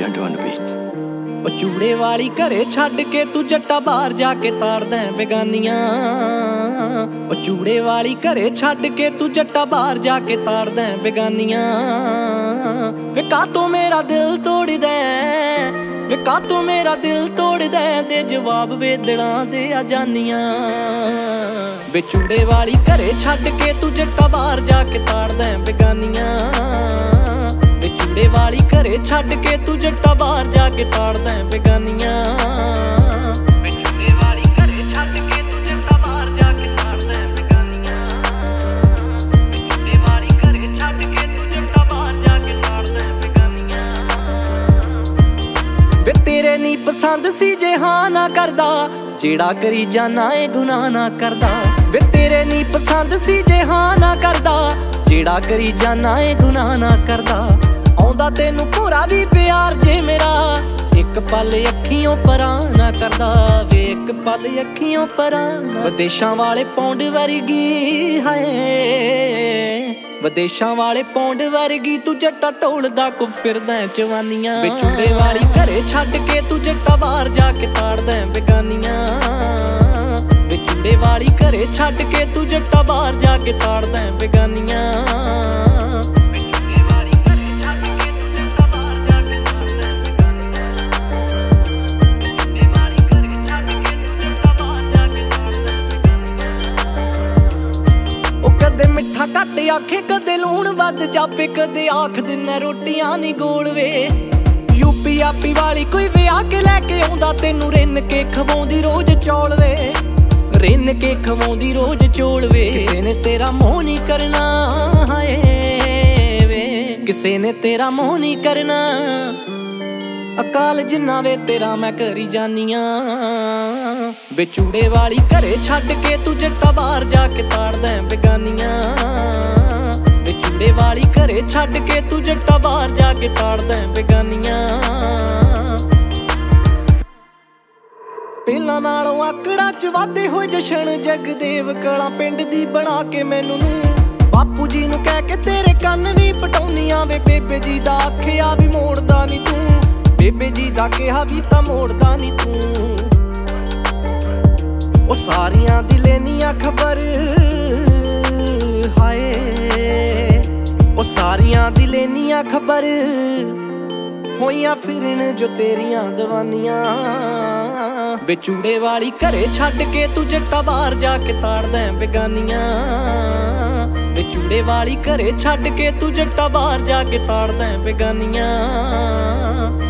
Junto on the beat. ਉਹ ਚੂੜੇ ਵਾਲੀ ਘਰੇ ਛੱਡ ਕੇ ਤੂੰ ਜੱਟਾ ਬਾਹਰ ਜਾ ਕੇ ਤਾੜਦਾ ਬੇਗਾਨੀਆਂ। ਉਹ ਚੂੜੇ ਵਾਲੀ ਘਰੇ ਛੱਡ ਕੇ ਤੂੰ ਜੱਟਾ ਬਾਹਰ ਜਾ ਕੇ ਤਾੜਦਾ ਬੇਗਾਨੀਆਂ। ਵੇ ਕਾਤੋਂ ਮੇਰਾ ਦਿਲ ਤੋੜਦਾ, ਵੇ ਕਾਤੋਂ ਮੇਰਾ ਦਿਲ ਤੋੜਦਾ, ਦੇ ਜਵਾਬ ਵੇਦੜਾਂ ਦੇ ਆ ਜਾਨੀਆਂ। ਵੇ ਚੂੜੇ ਵਾਲੀ ਘਰੇ ਛੱਡ ਕੇ ਤੂੰ ਜੱਟਾ ਬਾਹਰ ਜਾ ਕੇ ਤਾੜਦਾ ਬੇਗਾਨੀਆਂ। ਵੇ ਚੂੜੇ ਵਾਲੀ ਘਰੇ ਛੱਡ ਕੇ ਤੂੰ ਜੱਟਾ ਬਾਹਰ ਜਾ ਕੇ ਤਾੜਦਾ ਬੇਗਾਨੀਆਂ। ਵੇ ਚੂੜੇ ਵਾਲੀ ਘਰੇ ਛੱਡ ਕੇ ਤੂੰ ਜੱਟਾ ਬਾਹਰ ਜਾ ਕੇ ਤਾੜਦਾ ਬੇਗਾਨੀਆਂ। ਵੇ ਚੂੜੇ ਵਾਲੀ ਘਰੇ ਛੱਡ ਕੇ ਤੂੰ ਜੱਟਾ ਬਾਹਰ ਜਾ ਕੇ ਤਾੜਦਾ ਬੇਗਾਨੀਆਂ। ਵੇ ਤੇਰੇ ਨੀ ਪਸੰਦ ਸੀ ਜੇ ਹਾਂ ਨਾ ਕਰਦਾ, ਜਿਹੜਾ ਕਰੀ ਜਾਨਾ ਏ ਗੁਨਾਹ ਨਾ ਕਰਦਾ। ਵੇ ਤੇਰੇ ਨੀ ਪਸੰਦ ਸੀ ਜੇ ਹਾਂ ਨਾ ਕਰਦਾ, ਜਿਹੜਾ ਕਰੀ ਜਾਨਾ ਏ ਗੁਨਾਹ ਨਾ ਕਰਦਾ। ਆਉਂਦਾ ਤੈਨੂੰ ਪੂਰਾ ਵੀ ਪਿਆਰ ਜੇ ਮੇਰਾ, ਇੱਕ ਪਲ ਅੱਖੀਓਂ ਪਰਾਂ ਨਾ ਕਰਦਾ। ਵੇ ਇੱਕ ਪਲ ਅੱਖੀਓਂ ਪਰਾਂ, ਵਿਦੇਸ਼ਾਂ ਵਾਲੇ ਪੌਂਡ ਵਰਗੀ ਹਾਏ, ਵਿਦੇਸ਼ਾਂ ਵਾਲੇ ਪੌਂਡ ਵਰਗੀ ਤੂੰ ਜੱਟਾ ਢੋਲਦਾ ਕੋ ਫਿਰਦਾ ਜਵਾਨੀਆਂ। ਵੇ ਚੂੜੇ ਵਾਲੀ ਘਰੇ ਛੱਡ ਕੇ ਤੂੰ ਜੱਟਾ ਬਾਹਰ ਜਾ ਕੇ ਤਾੜਦਾ ਬੇਗਾਨੀਆਂ। ਵੇ ਚੂੜੇ ਵਾਲੀ ਘਰੇ ਛੱਡ ਕੇ ਤੂੰ ਜੱਟਾ ਬਾਹਰ ਜਾ ਕੇ ਤਾੜਦਾ ਬੇਗਾਨੀਆਂ। ਕਦੇ ਮਿੱਠਾ ਘੱਟ ਆਖੇ, ਕਦੇ ਲੂਣ ਵੱਧ ਜਾਪੇ, ਕਦੇ ਆਖ ਦਿਨਾ ਰੋਟੀਆਂ ਨੀ ਗੋਲ ਵੇ। ਯੂਪੀ ਆਪੀ ਵਾਲੀ ਕੋਈ ਵਿਆਹ ਕੇ ਲੈ ਕੇ ਆਉਂਦਾ, ਤੈਨੂੰ ਰਿੰਨ ਕੇ ਖਵਾਉਂਦੀ ਰੋਜ਼ ਚੌਲ ਵੇ, ਰਿੰਨ ਕੇ ਖਵਾਉਂਦੀ ਰੋਜ਼ ਚੌਲ ਵੇ। ਕਿਸੇ ਨੇ ਤੇਰਾ ਮੋਹ ਨੀ ਕਰਨਾ ਹਾਏ ਵੇ, ਕਿਸੇ ਨੇ ਤੇਰਾ ਮੋਹ ਨੀ ਕਰਨਾ। ਅਕਾਲ ਜਿੰਨਾ ਵੇ ਤੇਰਾ ਮੈਂ ਕਰੀ ਜਾਨੀਆਂ। ਵੇ ਚੂੜੇ ਵਾਲੀ ਘਰੇ ਛੱਡ ਕੇ ਤੂੰ ਜੱਟਾ ਬਾਹਰ ਜਾ ਕੇ ਤਾੜਦਾ ਬੇਗਾਨੀਆਂ। ਵੇ ਚੂੜੇ ਵਾਲੀ ਘਰੇ ਛੱਡ ਕੇ ਤੂੰ ਜੱਟਾ ਬਾਹਰ ਜਾ ਕੇ ਤਾੜਦਾ ਬੇਗਾਨੀਆਂ। ਪਹਿਲਾਂ ਨਾਲੋਂ ਆਕੜਾਂ ਚ ਵਾਧੇ ਹੋਏ ਜਸ਼ਨ, ਜਗਦੇਵ ਕਲਾਂ ਪਿੰਡ ਦੀ ਬਣਾ ਕੇ ਮੈਨੂੰ ਨੂੰ। ਬਾਪੂ ਜੀ ਨੂੰ ਕਹਿ ਕੇ ਤੇਰੇ ਕੰਨ ਵੀ ਪਟਾਉਣੀਆਂ। ਵੇ ਬੇਬੇ ਜੀ ਦਾ ਆਖਿਆ ਵੀ ਮੋੜਦਾ ਨੀ ਤੂੰ, ਬੇਬੇ ਜੀ ਦਾ ਕਿਹਾ ਵੀ ਤਾਂ ਮੋੜਦਾ ਨੀ ਤੂੰ। ਉਹ ਸਾਰੀਆਂ ਦੀ ਲੈਨੀਆਂ ਖਬਰ ਹਾਏ, ਉਹ ਸਾਰੀਆਂ ਦੀ ਲੈਨੀਆਂ ਖਬਰ, ਹੋਈਆਂ ਫਿਰਨ ਜੋ ਤੇਰੀਆਂ ਦੀਵਾਨੀਆਂ। ਵੇ ਚੂੜੇ ਵਾਲੀ ਘਰੇ ਛੱਡ ਕੇ ਤੂੰ ਜੱਟਾ ਬਾਹਰ ਜਾ ਕੇ ਤਾੜਦਾ ਬੇਗਾਨੀਆਂ। ਵੇ ਚੂੜੇ ਵਾਲੀ ਘਰੇ ਛੱਡ ਕੇ ਤੂੰ ਜੱਟਾ ਬਾਹਰ ਜਾ ਕੇ ਤਾੜਦਾ ਬੇਗਾਨੀਆਂ।